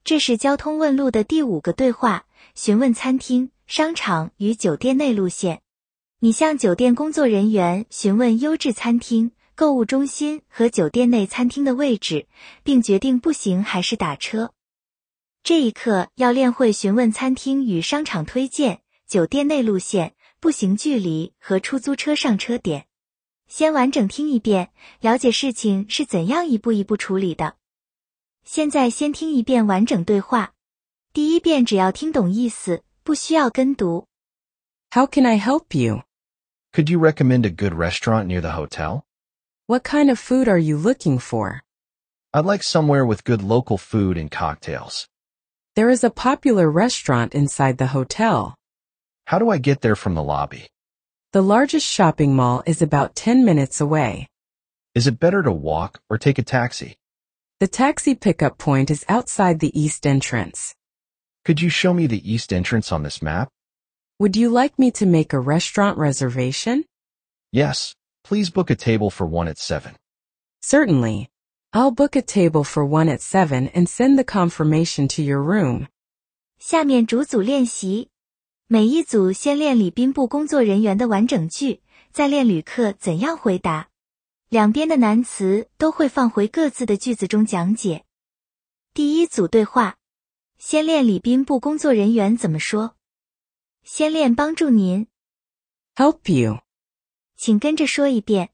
这是交通问路的第5个对话，询问餐厅、商场与酒店内路线。你向酒店工作人员询问优质餐厅、购物中心和酒店内餐厅的位置，并决定步行还是打车。这一课要练会询问餐厅与商场推荐、酒店内路线、步行距离和出租车上车点。先完整听一遍，了解事情是怎样一步一步处理的。现在先听一遍完整对话。第一遍只要听懂意思，不需要跟读。 How can I help you? Could you recommend a good restaurant near the hotel? What kind of food are you looking for? I'd like somewhere with good local food and cocktails. There is a popular restaurant inside the hotel. How do I get there from the lobby? The largest shopping mall is about 10 minutes away. Is it better to walk or take a taxi? The taxi pickup point is outside the east entrance. Could you show me the east entrance on this map? Would you like me to make a restaurant reservation? Yes, please book a table for 1 at 7. Certainly. I'll book a table for 1 at 7 and send the confirmation to your room. 下面逐组练习。每一组先练礼宾部工作人员的完整句，再练旅客怎样回答。两边的难词都会放回各自的句子中讲解。第一组对话，先练礼宾部工作人员怎么说。先练帮助您。 Help you. 请跟着说一遍。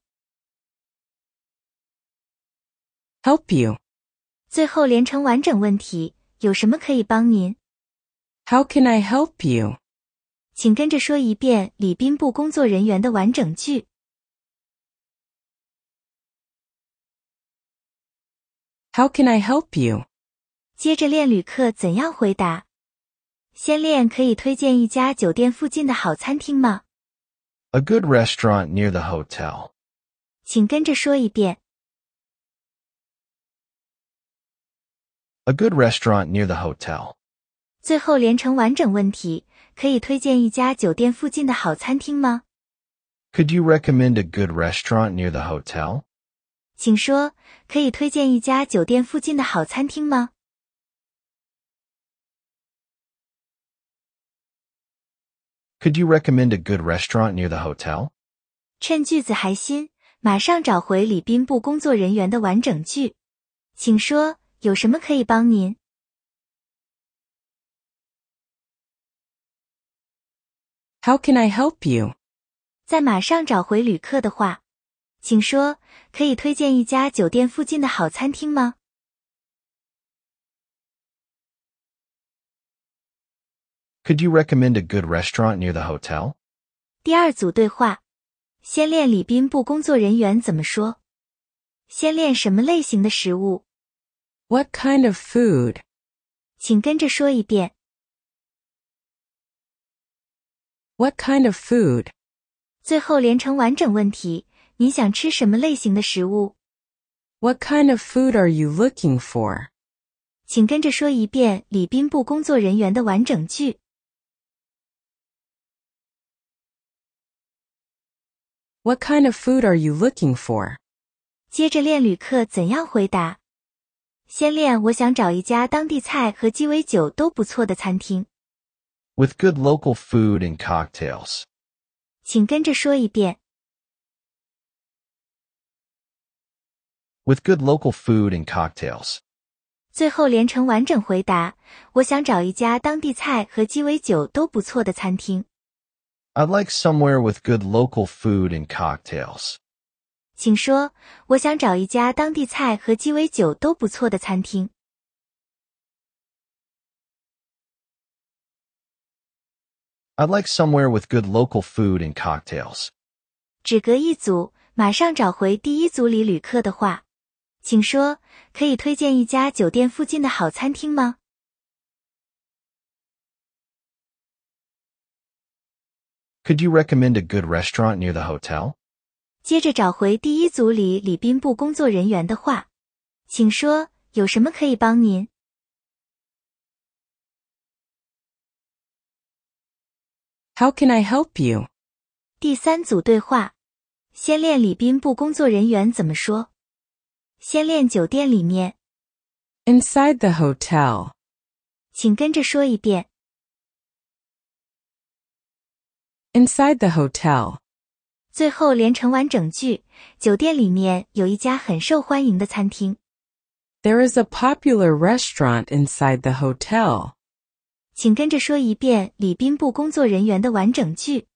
Help you. 最后连成完整问题，有什么可以帮您？ How can I help you? 请跟着说一遍礼宾部工作人员的完整句。 How can I help you? 接着练旅客怎样回答。先练可以推荐一家酒店附近的好餐厅吗？ A good restaurant near the hotel. 请跟着说一遍。 A good restaurant near the hotel. 最后连成完整问题，可以推荐一家酒店附近的好餐厅吗？ Could you recommend a good restaurant near the hotel? 请说，可以推荐一家酒店附近的好餐厅吗？ Could you recommend a good restaurant near the hotel? 趁句子还新，马上找回礼宾部工作人员的完整句。请说，有什么可以帮您？ How can I help you? 在马上找回旅客的话，请说，可以推荐一家酒店附近的好餐厅吗？ Could you recommend a good restaurant near the hotel? 第二组对话，先练礼宾部工作人员怎么说。先练什么类型的食物？ What kind of food? 请跟着说一遍。 What kind of food? 最后连成完整问题，你想吃什么类型的食物？ What kind of food are you looking for? 请跟着说一遍礼宾部工作人员的完整句。 What kind of food are you looking for? 接着练旅客怎样回答。先练我想找一家当地菜和鸡尾酒都不错的餐厅。 With good local food and cocktails. 请跟着说一遍。 With good local food and cocktails. 最后连成完整回答，我想找一家当地菜和鸡尾酒都不错的餐厅。 I'd like somewhere with good local food and cocktails. 请说，我想找一家当地菜和鸡尾酒都不错的餐厅。 I'd like somewhere with good local food and cocktails. 只隔一组，马上找回第一组里旅客的话。请说，可以推荐一家酒店附近的好餐厅吗？ Could you recommend a good restaurant near the hotel? 接着找回第一组里礼宾部工作人员的话。请说，有什么可以帮您？ How can I help you? 第三组对话，先练礼宾部工作人员怎么说。先练酒店里面。 Inside the hotel. 请跟着说一遍。 Inside the hotel. 最后连成完整句，酒店里面有一家很受欢迎的餐厅。 There is a popular restaurant inside the hotel. 请跟着说一遍礼宾部工作人员的完整句。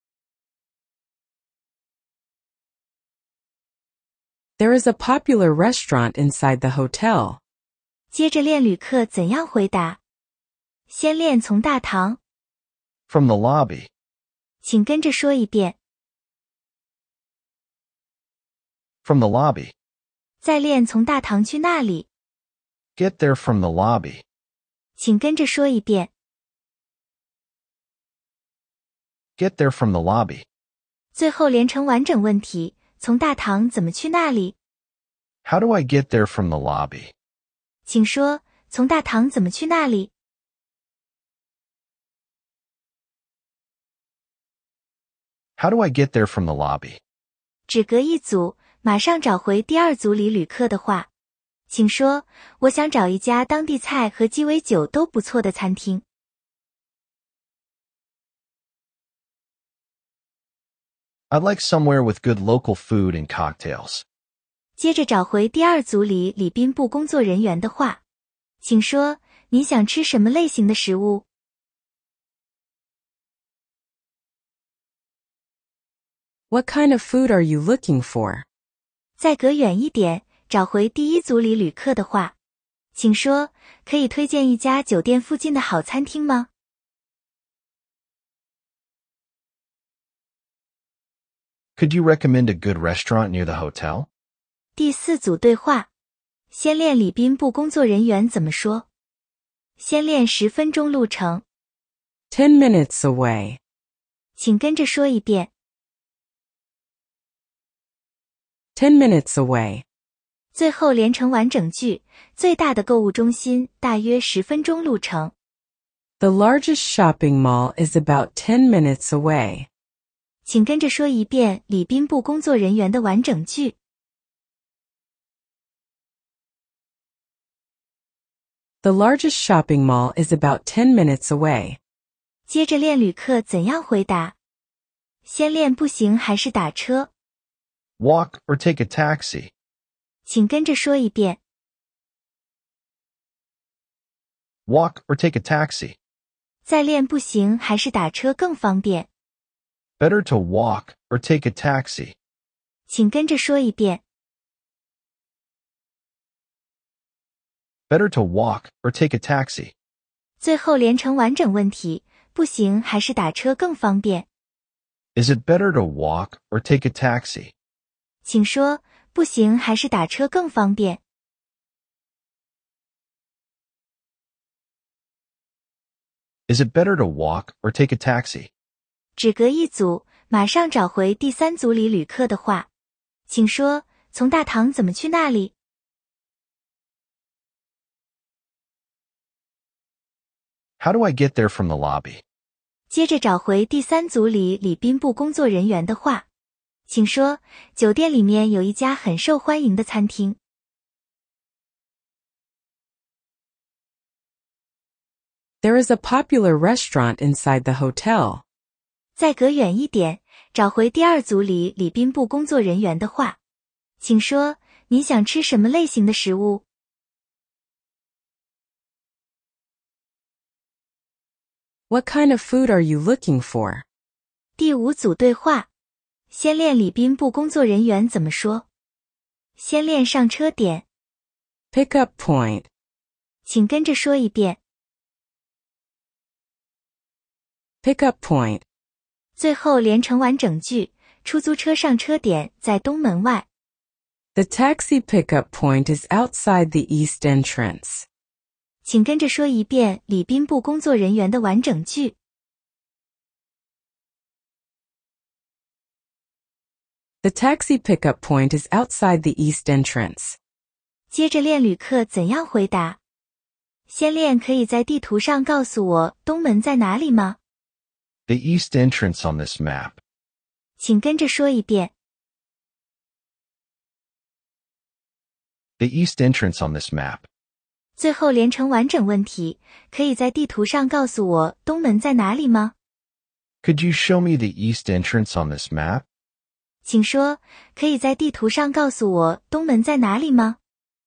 There is a popular restaurant inside the hotel. 接着练旅客怎样回答。先练从大堂， From the lobby. 请跟着说一遍。 From the lobby. 再练从大堂去那里， Get there from the lobby. 请跟着说一遍。 Get there from the lobby. 最后连成完整问题，从大堂怎么去那里？ How do I get there from the lobby? 请说，从大堂怎么去那里？ How do I get there from the lobby? 只隔一组，马上找回第二组里旅客的话。请说，我想找一家当地菜和鸡尾酒都不错的餐厅。 I'd like somewhere with good local food and cocktails. 接着找回第二组里礼宾部工作人员的话。请说，你想吃什么类型的食物？ What kind of food are you looking for? 再隔远一点，找回第一组里旅客的话。请说，可以推荐一家酒店附近的好餐厅吗？ Could you recommend a good restaurant near the hotel? 第四组对话，先练礼宾部工作人员怎么说。先练10分钟路程， 10 minutes away. 请跟着说一遍。 10 minutes away. 最后连成完整句，最大的购物中心大约10分钟路程。 The largest shopping mall is about 10 minutes away. 请跟着说一遍礼宾部工作人员的完整句。 The largest shopping mall is about 10 minutes away. 接着练旅客怎样回答。先练步行还是打车？ Walk or take a taxi? 请跟着说一遍。 Walk or take a taxi? 再练步行还是打车更方便？ Better to walk or take a taxi. 请跟着说一遍。 Better to walk or take a taxi. 最后连成完整问题，步行还是打车更方便？ Is it better to walk or take a taxi? 请说，步行还是打车更方便？ Is it better to walk or take a taxi? 只隔一组，马上找回第三组里旅客的话。请说，从大堂怎么去那里？ How do I get there from the lobby? 接着找回第三组里礼宾部工作人员的话。请说，酒店里面有一家很受欢迎的餐厅。 There is a popular restaurant inside the hotel. 再隔远一点，找回第二组里礼宾部工作人员的话。请说，你想吃什么类型的食物？ What kind of food are you looking for? 第五组对话，先练礼宾部工作人员怎么说。先练上车点， Pick up point. 请跟着说一遍。 Pick up point. 最后连成完整句，出租车上车点在东门外。 The taxi pickup point is outside the east entrance. 请跟着说一遍礼宾部工作人员的完整句。 The taxi pickup point is outside the east entrance. 接着练旅客怎样回答。先练可以在地图上告诉我东门在哪里吗？ The east entrance on this map. 请跟着说一遍。 The east entrance on this map. 最后连成完整问题，可以在地图上告诉我东门在哪里吗？ Could you show me the east entrance on this map? 请说，可以在地图上告诉我东门在哪里吗？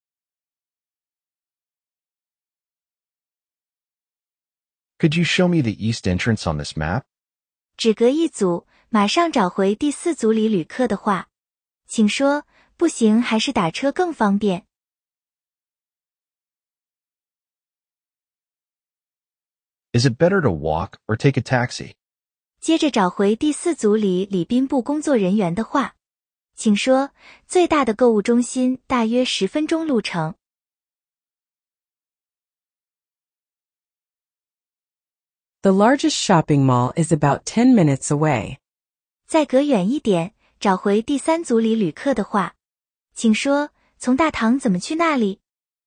Could you show me the east entrance on this map? 只隔一组，马上找回第4组里旅客的话。请说，步行还是打车更方便？ Is it better to walk or take a taxi? 接着找回第4组里礼宾部工作人员的话。请说，最大的购物中心大约10分钟路程。 The largest shopping mall is about 10 minutes away. 再隔远一点，找回第3组里旅客的话。请说，从大堂怎么去那里？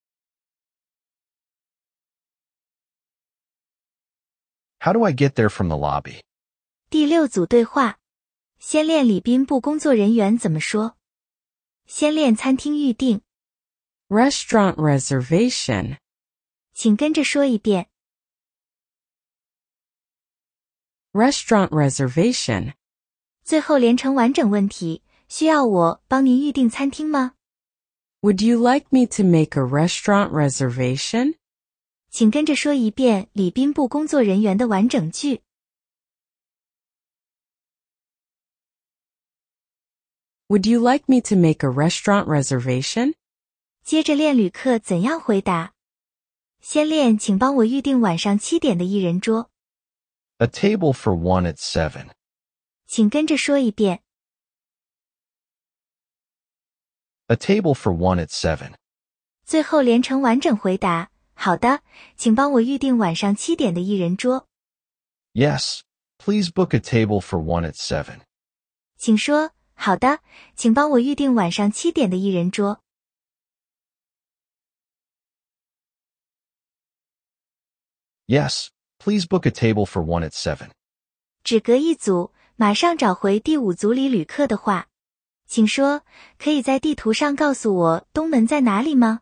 How do I get there from the lobby? 第6组对话。先练礼宾部工作人员怎么说？先练餐厅预订。 Restaurant reservation. 请跟着说一遍。 Restaurant reservation. 最后连成完整问题，需要我帮您预订餐厅吗？ Would you like me to make a restaurant reservation? 请跟着说一遍礼宾部工作人员的完整句。 Would you like me to make a restaurant reservation? 接着练旅客怎样回答。先练请帮我预订晚上7点的1人桌。 A table for one at 7. 请跟着说一遍。 A table for one at 7. 最后连成完整回答。好的，请帮我预订晚上7点的1人桌。 Yes, please book a table for one at 7. 请说，好的，请帮我预订晚上7点的1人桌。 Yes, please book a table for one at 7. 只隔一组，马上找回第5组里旅客的话。请说，可以在地图上告诉我东门在哪里吗？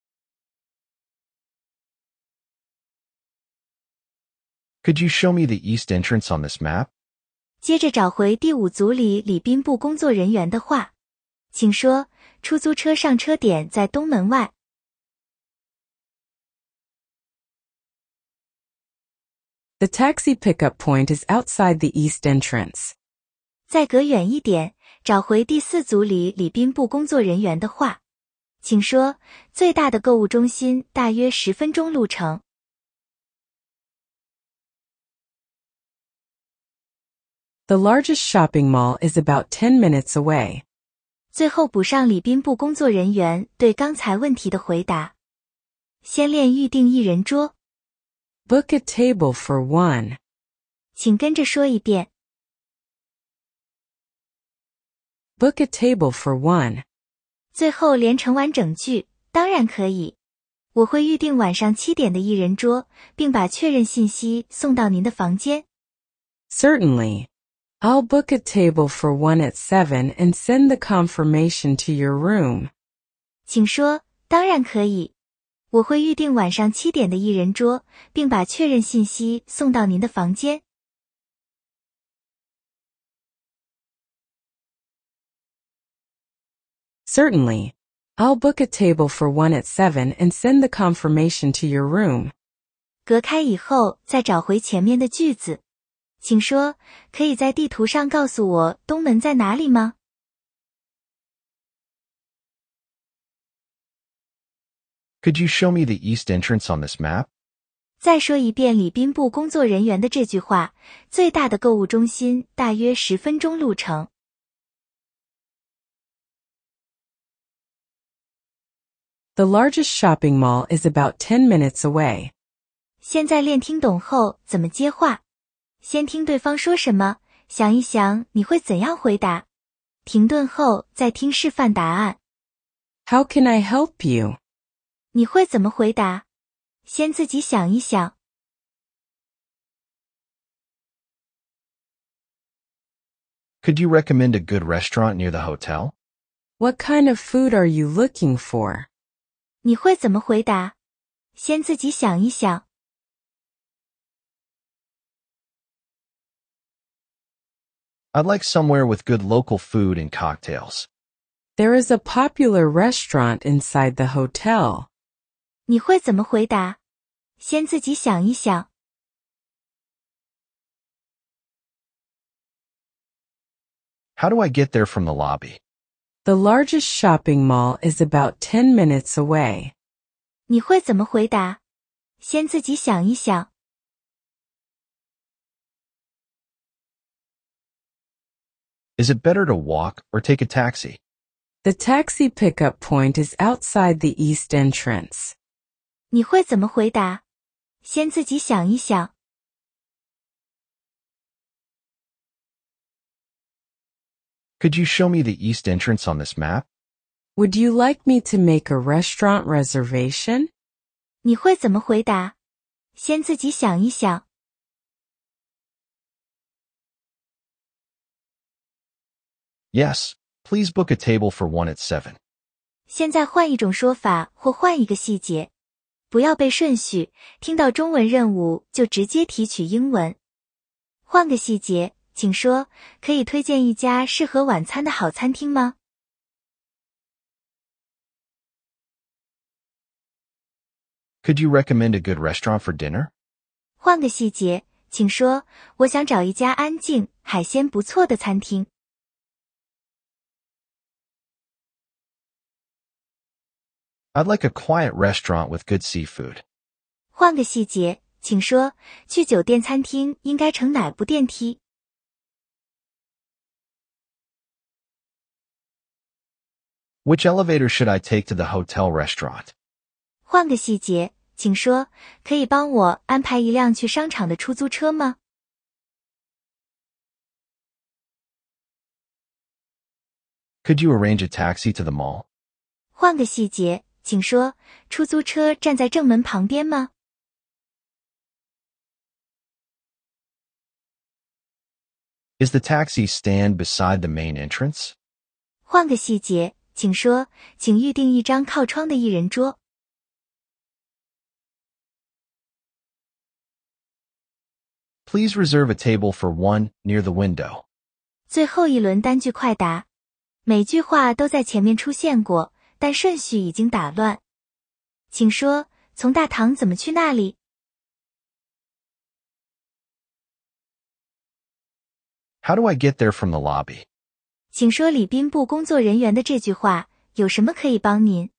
Could you show me the east entrance on this map? 接着找回第5组里礼宾部工作人员的话。请说，出租车上车点在东门外。 The taxi pickup point is outside the east entrance. 再隔远一点，找回第4组里礼宾部工作人员的话。请说，最大的购物中心大约10分钟路程。 The largest shopping mall is about 10 minutes away. 最后补上礼宾部工作人员对刚才问题的回答。先练预订1人桌。 Book a table for one. 请跟着说一遍。 Book a table for one. 最后连成完整句，当然可以。我会预订晚上7点的1人桌，并把确认信息送到您的房间。 Certainly. I'll book a table for one at 7 and send the confirmation to your room. 请说，当然可以。我会预订晚上7点的1人桌，并把确认信息送到您的房间。 Certainly. I'll book a table for one at 7 and send the confirmation to your room. 隔开以后，再找回前面的句子。请说，可以在地图上告诉我东门在哪里吗？ Could you show me the east entrance on this map? 再说一遍礼宾部工作人员的这句话。最大的购物中心大约10分钟路程。 The largest shopping mall is about 10 minutes away. 现在练听懂后怎么接话。先听对方说什么，想一想你会怎样回答。停顿后再听示范答案。 How can I help you? 你会怎么回答？先自己想一想。 Could you recommend a good restaurant near the hotel? What kind of food are you looking for? 你会怎么回答？ 先自己想一想。 I'd like somewhere with good local food and cocktails. There is a popular restaurant inside the hotel. 你会怎么回答？先自己想一想。 How do I get there from the lobby? The largest shopping mall is about 10 minutes away. 你会怎么回答？先自己想一想。 Is it better to walk or take a taxi? The taxi pickup point is outside the east entrance. 你会怎么回答？先自己想一想。 Could you show me the east entrance on this map? Would you like me to make a restaurant reservation? 你会怎么回答？先自己想一想。 Yes, please book a table for 1 at 7. 现在换一种说法或换一个细节，不要背顺序，听到中文任务就直接提取英文。换个细节，请说，可以推荐一家适合晚餐的好餐厅吗？ Could you recommend a good restaurant for dinner? 换个细节，请说，我想找一家安静、海鲜不错的餐厅。 I'd like a quiet restaurant with good seafood. 换个细节，请说，去酒店餐厅应该乘哪部电梯？ Which elevator should I take to the hotel restaurant? 换个细节，请说，可以帮我安排一辆去商场的出租车吗？ Could you arrange a taxi to the mall? 换个细节，请说，出租车站在正门旁边吗？ Is the taxi stand beside the main entrance? 换个细节，请说，请预订一张靠窗的一人桌。 Please reserve a table for 1 near the window. 最后一轮单句快答，每句话都在前面出现过，但顺序已经打乱。请说，从大堂怎么去那里？ How do I get there from the lobby? 请说礼宾部工作人员的这句话，有什么可以帮您？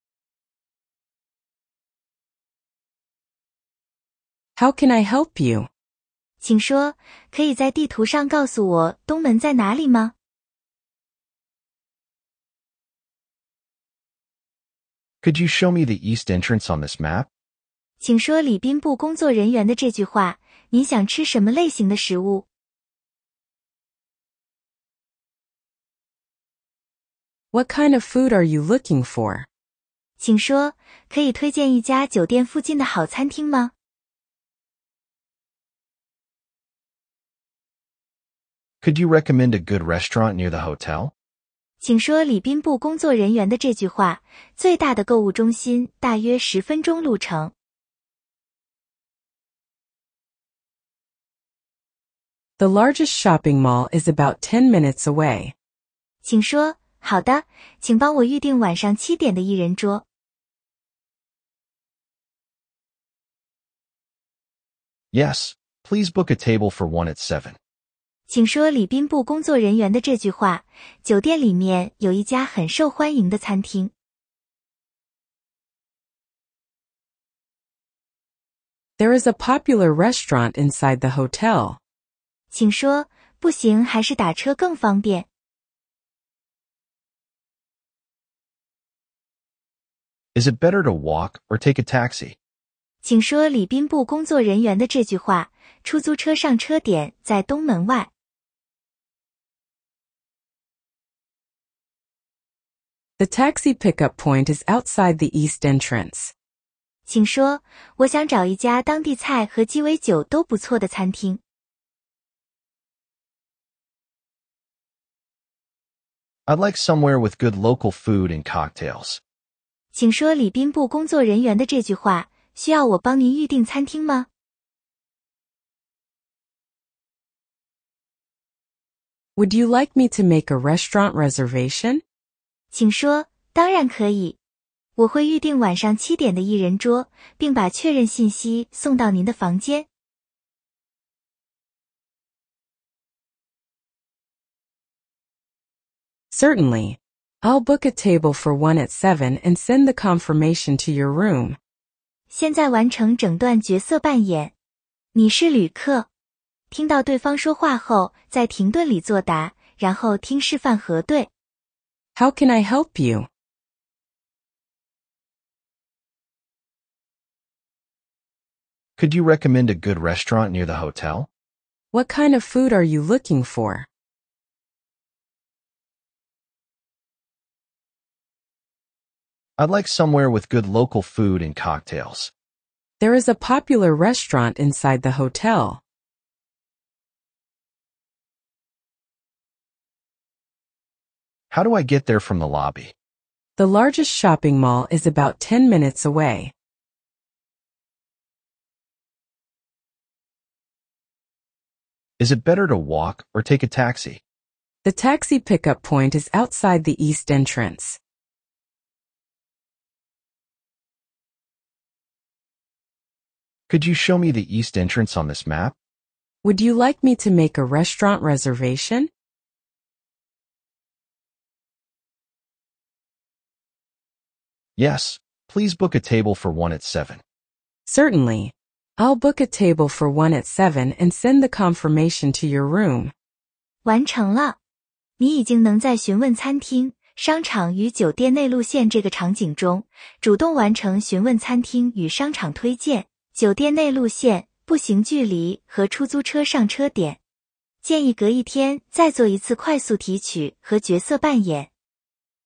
How can I help you? 请说，可以在地图上告诉我东门在哪里吗？ Could you show me the east entrance on this map? 请说礼宾部工作人员的这句话，您想吃什么类型的食物？ What kind of food are you looking for? 请说，可以推荐一家酒店附近的好餐厅吗？ Could you recommend a good restaurant near the hotel? 请说礼宾部工作人员的这句话，最大的购物中心大约10分钟路程。 The largest shopping mall is about 10 minutes away. 请说，好的，请帮我预订晚上7点的一人桌。 Yes, please book a table for 1 at 7. 请说礼宾部工作人员的这句话，酒店里面有一家很受欢迎的餐厅。 There is a popular restaurant inside the hotel. 请说，步行还是打车更方便？ Is it better to walk or take a taxi? 请说礼宾部工作人员的这句话，出租车上车点在东门外。 The taxi pickup point is outside the east entrance. 请说，我想找一家当地菜和鸡尾酒都不错的餐厅。 I'd like somewhere with good local food and cocktails. 请说礼宾部工作人员的这句话， 需要我帮您预订餐厅吗？ Would you like me to make a restaurant reservation? 请说，当然可以。我会预订晚上7点的1人桌，并把确认信息送到您的房间。 Certainly. I'll book a table for 1 at 7 and send the confirmation to your room. 现在完成整段角色扮演。你是旅客。听到对方说话后，在停顿里作答，然后听示范核对。 How can I help you? Could you recommend a good restaurant near the hotel? What kind of food are you looking for? I'd like somewhere with good local food and cocktails. There is a popular restaurant inside the hotel. How do I get there from the lobby? The largest shopping mall is about 10 minutes away. Is it better to walk or take a taxi? The taxi pickup point is outside the east entrance. Could you show me the east entrance on this map? Would you like me to make a restaurant reservation? Yes, please book a table for 1 at 7. Certainly. I'll book a table for 1 at 7 and send the confirmation to your room. 完成了。你已经能在询问餐厅、商场与酒店内路线这个场景中，主动完成询问餐厅与商场推荐、酒店内路线、步行距离和出租车上车点。建议隔一天再做一次快速提取和角色扮演。